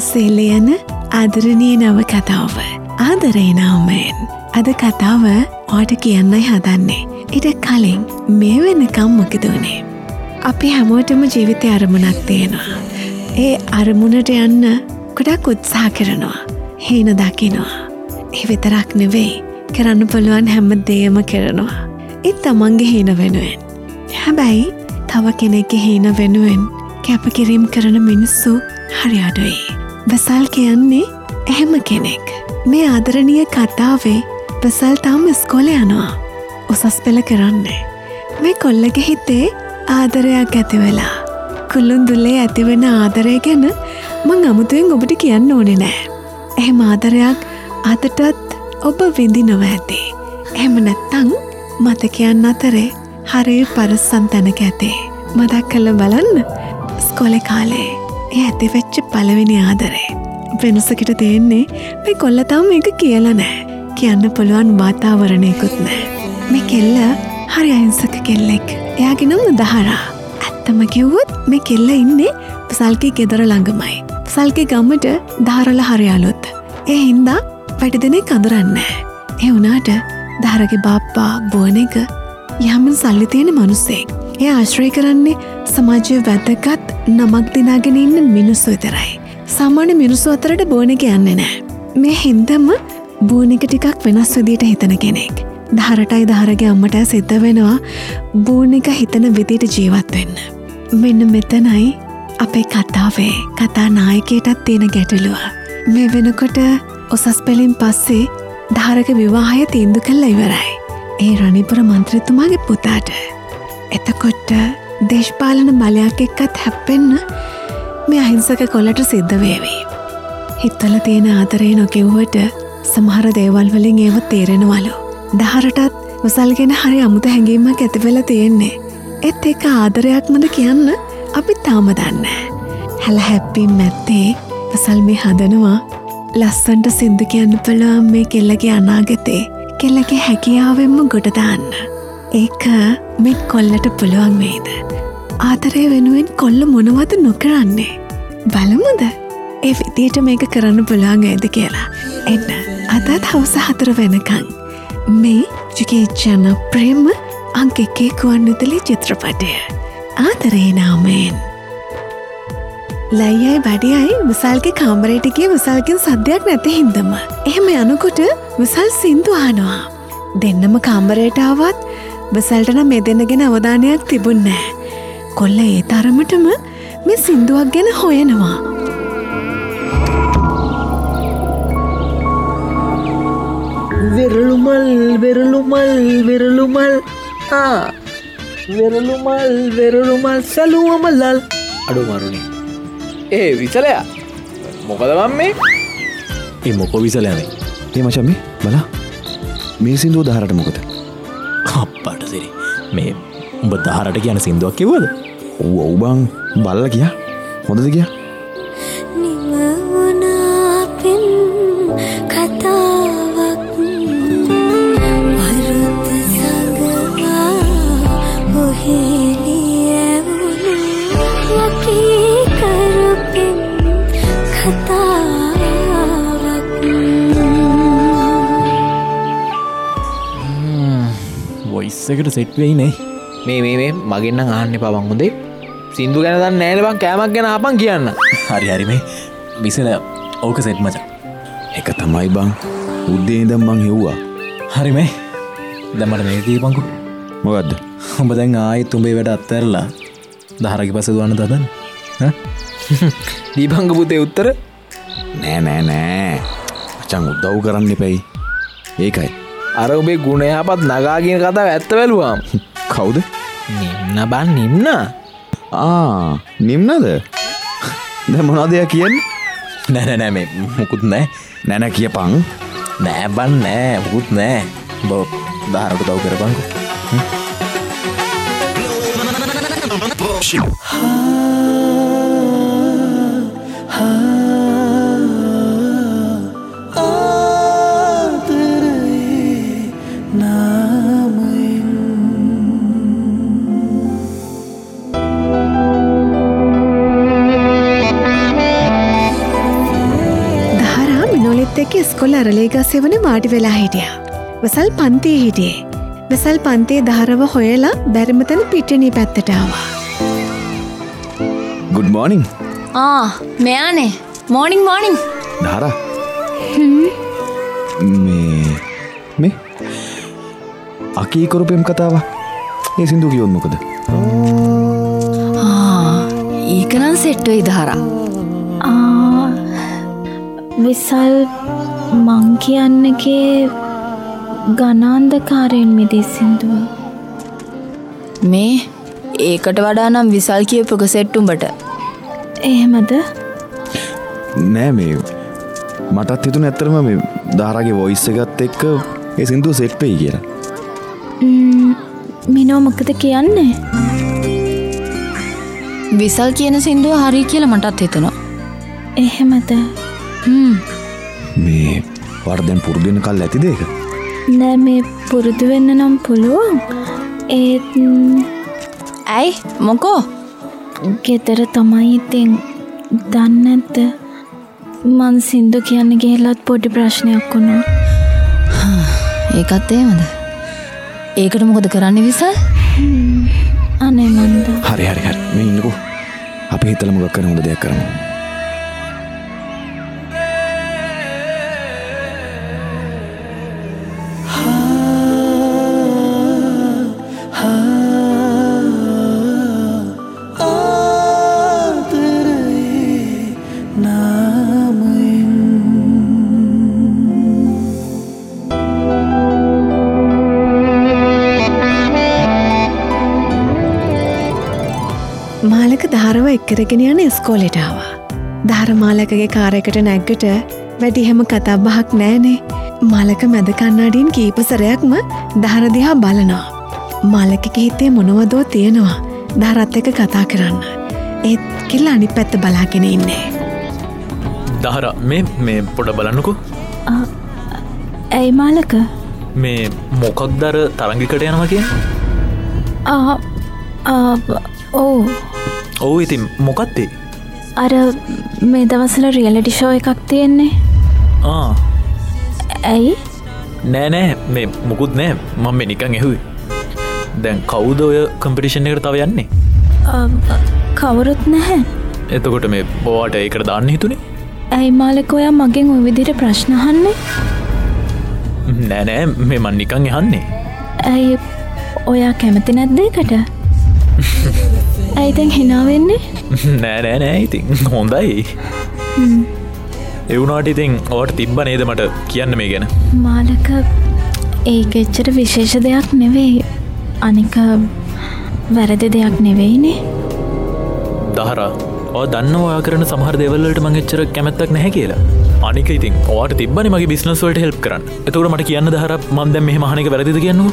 ඔස්සේලයන ආදරණීය නව කතාව ආදරේ නාමයෙන් අද කතාව ඔයාට කියන්නයි හදන්නේ. ඊට කලින් මේ වෙනකම් මොකද උනේ? අපි හැමෝටම ජීවිතේ අරමුණක් තියෙනවා. ඒ අරමුණට යන්න ගොඩක් උත්සාහ කරනවා. හේන දකිනවා. ඒ විතරක් නෙවෙයි කරන්න පුළුවන් හැම දෙයක්ම කරනවා. ඒ තමන්ගේ හේන වෙනුවෙන්. හැබැයි තව කෙනෙක්ගේ හේන වෙනුවෙන් කැපකිරීම කරන මිනිස්සු හරි අඩුයි. බසල් කියන්නේ එහෙම කෙනෙක්. මේ ආදරණීය කතාවේ බසල් තාම ඉස්කෝලේ යනවා. උසස් පෙළ කරන්නේ. මේ කොල්ලගේ හිතේ ආදරයක් ඇති වෙලා. කුළුන්දුලේ ඇතිවෙන ආදරය ගැන මං අමුතුවෙන් ඔබට කියන්න ඕනේ නෑ. එහෙම ආදරයක් අදටත් ඔබ විඳිනවා ඇති. එහෙම නැත්තම් මතකයන් අතරේ හරි පරස්සම් තැනක ඇති. මතක් කරලා බලන්න. ඉස්කෝලේ කාලේ ඒ ඇතිවෙච්ච පළවෙනි ආදරේ. වෙනසකට තියෙන්නේ මේ කොල්ල තාම මේක කියලා නෑ. කියන්න පුළුවන් වාතාවරණයකුත් නෑ. මේ කෙල්ල හරි අහිංසක කෙල්ලෙක්. එයාගේ නම දහරා. ඇත්තම කිව්වොත් මේ කෙල්ල ඉන්නේ පසල්ගේ ගෙදර ළඟමයි. පසල්ගේ ගමට දහරලා හරි අලුත්. ඒ හින්දා වැඩි දෙනෙක් අඳුරන්නේ නෑ. ඒ වුණාට දහරගේ බාප්පා බොන එක යහමින් සල්ලි තියෙන මිනිස්සෙක්. එයා ආශ්‍රය කරන්නේ සමාජයේ වැදගත් නමක් දිනාගෙන ඉන්න මිනිස්සු විතරයි. සාමාන්‍ය මිනිස්සු අතරට බොන එක යන්නේ නෑ. මේ හින්දාම බොන එක ටිකක් වෙනස් විදියට හිතන කෙනෙක්. දහරටයි දහරගේ අම්මටයි සිද්ධ වෙනවා බොන එක හිතන විදියට ජීවත් වෙන්න. මෙන්න මෙතනයි අපේ කතාවේ කතා නායකයටත් තියෙන ගැටලුව. මේ වෙනකොට උසස් පෙළින් පස්සේ දහරගේ විවාහය තීන්දුව කළා ඉවරයි. ඒ රණිපුර මන්ත්‍රීතුමාගේ පුතාට. එතකොට දේශපාලන බලයක් එක්කත් හැප්පෙන්න මේ අහිංසක කොල්ලට සිද්ධ වේවි. හිතවල තියෙන ආදරේ නොකියුවට සමහර දේවල් වලින් ඒව තේරෙනවලු. දහරටත් වසල්ගෙන හරි අමුතු හැඟීමක් ඇති වෙලා තියෙන්නේ. ඒත් ඒක ආදරයක්මද කියන්න අපි තාම දන්නේ. හැල හැප්පි මැත්තේ වසල් මේ හදනවා ලස්සන්ට සින්දු කියන්න පුළුවන් මේ කෙල්ලගේ අනාගතේ කෙල්ලගේ හැකියාවෙන්ම ගොඩ දාන්න. ඒක මේ කොල්ලට පුළුවන් වේද? ආදරය වෙනුවෙන් කොල්ල මොනවද නොකරන්නේ? බලමුද? ඒ විදියට මේක කරන්න පුළුවන් වේද කියලා. එන්න අදත් හවස 4 වෙනකන් මේ ජුකේචන ප්‍රේම අංක 1 කුවන්විදුලි චිත්‍රපටය ආදරේ නාමයෙන්. ලයියයි බඩියයි විසල්ගේ කාමරයට ගිය විසල්ගෙන් සද්දයක් නැති හින්දම එහෙම යනකොට විසල් සින්දු අහනවා. දෙන්නම කාමරයට ආවත් විසල්ට නම් මේ දෙන්න ගැන අවධානයක් තිබුණේ නැහැ. කොල්ල ඒ තරමටම මේ සින්දුවක් ගැන හොයනවා. විරළුමල් විරළුමල් විරළුමල් විරළුමල් විරළුමල් සලුවමලල් අඩු මරුණි. ඒ විසලයා මොකද මම මේ? ඒ මොකෝ විසලයා මේ? ඒ මචං මේ බලා. මේ සින්දුව දහරට මොකද? අප්පට සිරි. මේ උඹ දහරට කියන සින්දුවක් කිව්වද? ඔව් ඔව් බං බල්ලා කියා. හොඳද කියා? එකට සෙට් වෙයි නේ. මේ මගෙන් නම් අහන්න එපා බං හොඳේ. සින්දු ගැන දන්නේ නැහැ නේ බං. කෑමක් ගැන අහපන් කියන්න. හරි හරි මේ විසල ඕක සෙට් මචං. ඒක තමයි බං. උදේ ඉඳන් මං හෙව්වා. හරි මේ දැන් මට මේක කියපන්කෝ. මොකද්ද? උඹ දැන් ආයෙත් උඹේ වැඩ අත්හැරලා දහරගේ පස්සේ දුවන්න දදන්න. ඈ? දීපංග පුතේ උත්තර නෑ. මචං උදව් කරන්න එපයි. ඒකයි. අර ඔබේ ගුණ යහපත් නගා කියන කතාව ඇත්ත බැලුවාම. කවුද? නිම්න බන් නිම්න. නිම්නද? දැන් මොනවද යා කියන්නේ? නෑ මේ මුකුත් නෑ. නෑ කියපන්. නෑ බන් නෑ මුකුත් නෑ. බෝ දහරට උදව් කරපන්කෝ. අපිත් එක්ක ඉස්කෝලේ අරලේගා සෙවනේ වාඩි වෙලා හිටියා. වසල් පන්තියේ හිටියේ. වසල් පන්තියේ දහරව හොයලා බැරිම තැන පිටිනේ පැත්තට ආවා. ගුඩ් මෝනිං. මෙයානේ. මෝනිං මෝනිං. දහරා. මේ අකී කරපෙම් කතාව. ඒ සින්දු කියොත් මොකද? ඒකනම් සෙට් වෙයි දහරා. විසල් මං කියන්නගේ ගණාන්ධකාරයෙන් මිදී සින්දුව. මේ ඒකට වඩා නම් විසල් කියපුක සෙට් උඹට. එහෙමද? නෑ මේ මටත් හිතුනේ ඇත්තටම මේ දහරාගේ වොයිස් එකත් එක්ක ඒ සින්දුව සෙට් වෙයි කියලා. මිනෝ මොකද කියන්නේ? විසල් කියන සින්දුව හරි කියලා මටත් හිතුණා. එහෙමද? මේ වට දැන් පුරුදු වෙන කල් ඇතිද ඒක? නෑ මේ පුරුදු වෙන්න නම් පුළුවන්. ඒත් ඇයි මොකෝ? ගෙදර තමයි ඉතින් දන්නේ නැද්ද? මං සින්දු කියන්න ගිහලත් පොඩි ප්‍රශ්නයක් වුණා. ඒකත් එහෙමද? ඒකට මොකද කරන්නේ විසල්? අනේ මන්ද. හරි මේ ඉන්නකෝ. අපි හිතලා මොකක් කරන හොඳ දෙයක් කරමු. මාලක දහරව එක්කරගෙන යන ඉස්කෝලේට ආවා. දහර මාලකගේ කාර් එකට නැග්ගට වැඩි හැම කතා බහක් නෑනේ. මාලක මැද කණ්ණාඩියෙන් කීප සැරයක්ම දහර දිහා බලනවා. මාලකගේ හිතේ මොනවදෝ තියෙනවා. දහරත් එක්ක කතා කරන්න. ඒත් කිල්ල අනිත් පැත්ත බලාගෙන ඉන්නේ. දහරා මේ පොඩ බලන්නකෝ. ඇයි මාලක? මේ මොකක්ද අර තරංගිකට යනවා කියන්නේ? ඔව් ඉතින් මොකක්ද? අර මේ දවස්වල රියැලිටි ෂෝ එකක් තියෙන්නේ. ඇයි? නෑ මේ මොකුත් නෑ. මම මේ නිකන් ඇහුවේ. දැන් කවුද ඔය කම්පිටිෂන් එකට තව යන්නේ? කවුරුත් නැහැ. එතකොට මේ බොවාට ඒකට දාන්න හිතුනේ? ඇයි මාලක ඔයා මගෙන් ওই විදිහට ප්‍රශ්න අහන්නේ? නෑ මේ මං නිකන් අහන්නේ. ඇයි ඔයා කැමති නැද්ද ඒකට? ඇයි දැන් hina වෙන්නේ? නෑ ඉතින් හොඳයි. ඒ වුණාට ඉතින් ඔයාට තිබ්බ නේද මට කියන්න මේ ගැන? මාලක ඒක එච්චර විශේෂ දෙයක් නෙවෙයි. අනික වැරදි දෙයක් නෙවෙයිනේ. දහරා ඔය දන්නවා ඔයා කරන සමහර දේවල් වලට මං එච්චර කැමැත්තක් නැහැ කියලා. අනික ඉතින් ඔයාට තිබ්බනේ මගේ බිස්නස් වලට හෙල්ප් කරන්න. එතකොට මට කියන්න දහරා මම දැන් මෙහෙම අහන එක වැරදිද කියන්නකෝ?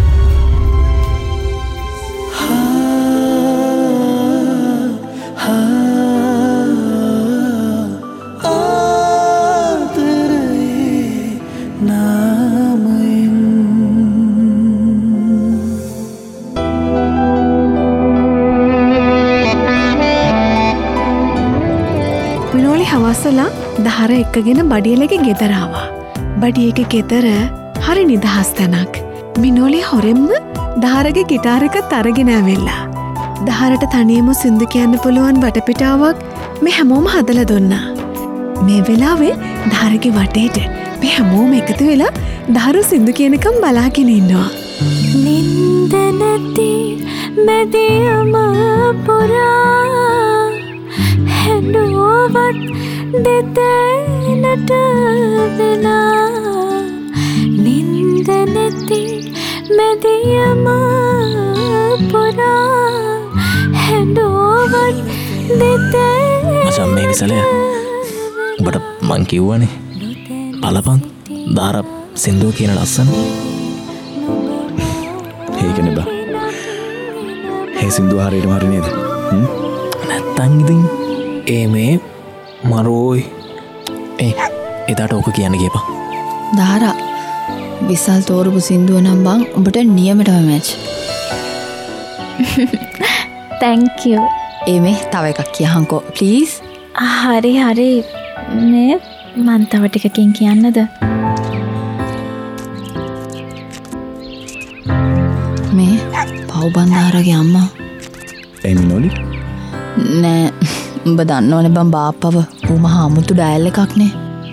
හවසලා දහර එක්කගෙන බඩියලගේ ගෙදරාවා. බඩියක ගෙදර හරි නිදහස් තැනක්. මිනෝලි හොරෙම්ම දහරගේ ගිටාරකත් අරගෙන ඇවිල්ලා. දහරට තනියම සින්දු කියන්න පුළුවන් වටපිටාවක් මේ හැමෝම හදලා දුන්නා. මේ වෙලාවේ දහරගේ වටේට මේ හැමෝම එකතු වෙලා දහර සින්දු කියනකම් බලාගෙන ඉන්නවා. නින්ද නැති මැදියම පුරා හැඬුවත් දෙතැනට වෙලා නින්ද නැති මැදියම පුරා හැඬුවත් දෙතැනට. මචං මේ විසලය ඔබට මං කිව්වනේ බලපන් දාර සින්දුව කියන ලස්සන. ඒකනේ බා. ඒ සින්දුව හරියටම හරි නේද? නැත්තම් ඉතින් මේ මරෝයි එදාට ඕක කියන්න ගියපා. දහරා විසල් තෝරපු සින්දුව නම් බං උඹට නියමටම මැච්. thank you. මේ තව එකක් කියහන්කෝ ප්ලීස්. හරි මේ මන් තව ටිකකින් කියන්නද? මේ පව්බන්ධාරගේ අම්මා. එමිනෝලි නෑ උඹ දන්නවනේ බං බාප්පව ඌ මහා අමුතු ඩයල් එකක්නේ.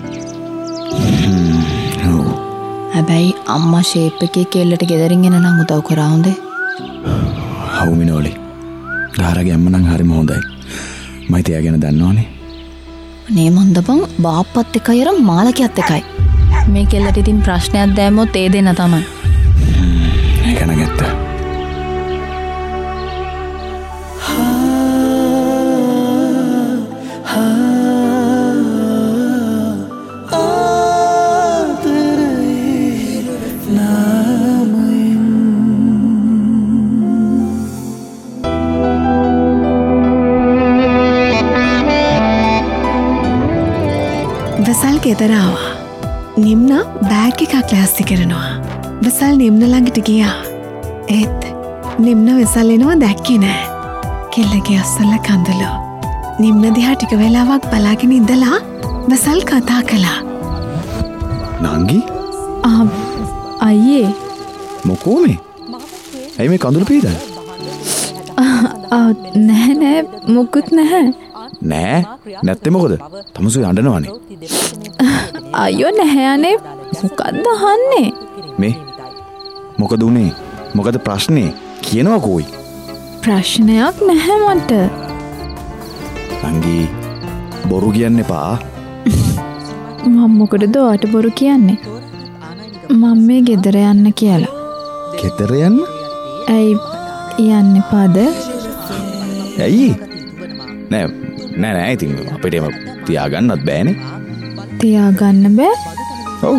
හැබැයි අම්මා ෂේප් එකේ කෙල්ලට ගෙදරින් එන නම් උදව් කරා හොඳේ. හව් මිනෝලි. ධාරගේ අම්ම නම් හරිම හොඳයි. මම තියා ගැන දන්නවනේ. නේ මන්ද බං බාප්පත් එකයි අර මාලකයත් එකයි. මේ කෙල්ලට ඉතින් ප්‍රශ්නයක් දැම්මොත් ඒ දෙන්න තමයි. ඒක නම් ඇත්ත. වසල් ගෙදරාවා. නිම්න බෑග් එකක් ලෑස්ති කරනවා. වසල් නිම්න ළඟට ගියා. ඒත් නිම්න වසල් එනවා දැක්කේ නෑ. කෙල්ලගේ අස්සල්ල කඳුළු. නිම්න දිහා ටික වෙලාවක් බලාගෙන ඉඳලා වසල් කතා කළා. නංගි අයියේ මොකෝ මේ? ඇයි මේ කඳුළු පීදන්නේ? නැහැ මොකුත් නැහැ. නෑ නැත්තේ මොකද? තමසු යඬනවනේ. අයියෝ නැහැ අනේ මොකක්ද අහන්නේ? මේ මොකද උනේ? මොකද ප්‍රශ්නේ? කියනවා කෝයි. ප්‍රශ්නයක් නැහැ මට. නංගි බොරු කියන්න එපා. මම මොකටද ඔයාට බොරු කියන්නේ? මම මේ ගෙදර යන්න කියලා. ගෙදර යන්න? ඇයි යන්න එපාද? ඇයි? නෑ ඉතින් අපිට එම තියාගන්නත් බෑනේ. තියාගන්න බෑ? ඔව්.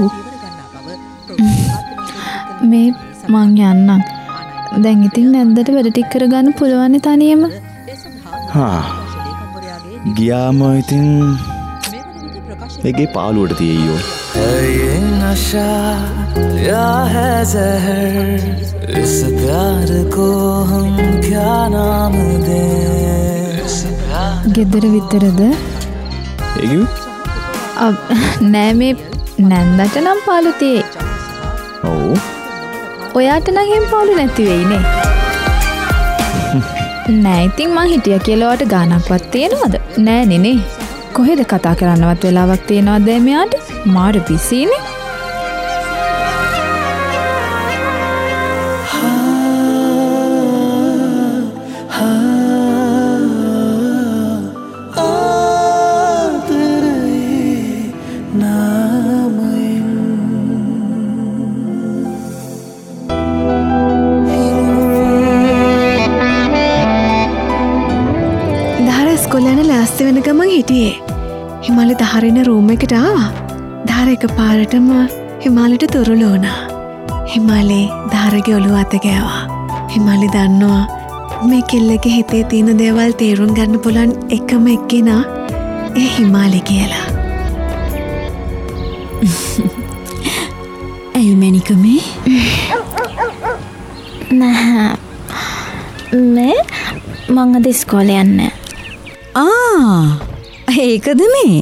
මේ මං යන්නම්. දැන් ඉතින් නැන්දට වැඩ ටික කරගන්න පුළුවන් තනියම. ගියාම ඉතින් ඒකේ පාළුවට තියෙයියෝ. ये नशा या है जहर इस प्यार को हम क्या नाम दें? ගෙදර විතරද? ඒකිවි? නෑ මේ නැන්දට නම් පාළු තියෙයි. ඔව්. ඔයාට නම් එහෙම පාළු නැති වෙයිනේ. නෑ ඉතින් මං හිටියා කියලා ඔයාට ගානක්වත් තියෙනවද? නෑ නේ. කොහෙද කතා කරන්නවත් වෙලාවක් තියෙනවද මෙයාට? මාර බිසීනේ. ස්කොලන ලෑස්ති වෙන ගමන් හිටියේ. හිමාලි දහරෙන රූම් එකට ආවා. දහර එක පාරටම හිමාලිට තුරුළු වුණා. හිමාලි දහරගේ ඔළුව අත ගෑවා. හිමාලි දන්නවා මේ කෙල්ලගේ හිතේ තියෙන දේවල් තේරුම් ගන්න පුළුවන් එකම එක්කෙනා ඒ හිමාලි කියලා. ඇයි මැනික මේ? නැහැ. මේ මං අද ඉස්කෝලේ යන්නේ. ඒකද මේ?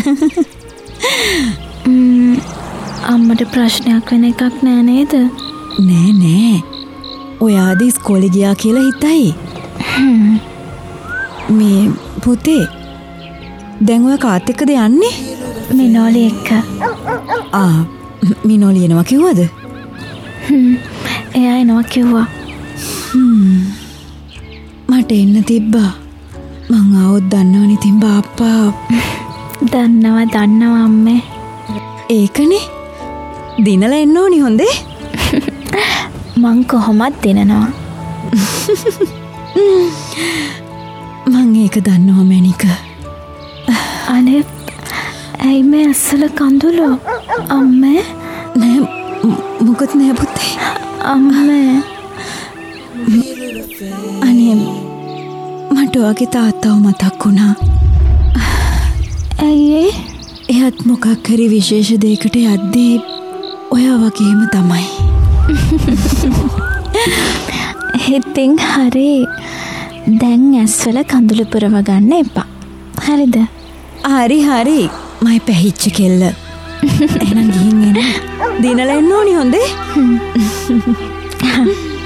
අම්මට ප්‍රශ්නයක් වෙන එකක් නෑ නේද? නෑ ඔයාද ඉස්කෝලේ ගියා කියලා හිතයි. මේ පුතේ දැන් ඔය කාත් එක්කද යන්නේ? මිනෝලි එක්ක. මිනෝලි එනවා කිව්වද? එයා එනවා කිව්වා. මට එන්න තිබ්බා. මං ආවොත් දන්නවනේ ඉතින් බාප්පා. දන්නවා අම්මේ. ඒකනේ දිනලා එන්න ඕනි හොඳේ. මං කොහොමත් දිනනවා. මං ඒක දන්නවා මැනික. අනේ ඇයි මේ අස්සල කඳුළු? අම්මේ නෑ මොකද නෑ පුතේ. අම්මේ අනේ මට ඔයාගේ තාත්තව මතක් වුණා. ඇයි? එයත් මොකක් හරි විශේෂ දෙයකට යද්දී ඔයා වගේම තමයි. ඉතින් හරි. දැන් ඇස්වල කඳුළු පුරව ගන්න එපා. හරිද? හරි. මයි පැහිච්ච කෙල්ල. එහෙනම් ගිහින් එන්න. දිනලා එන්න ඕනි හොඳේ.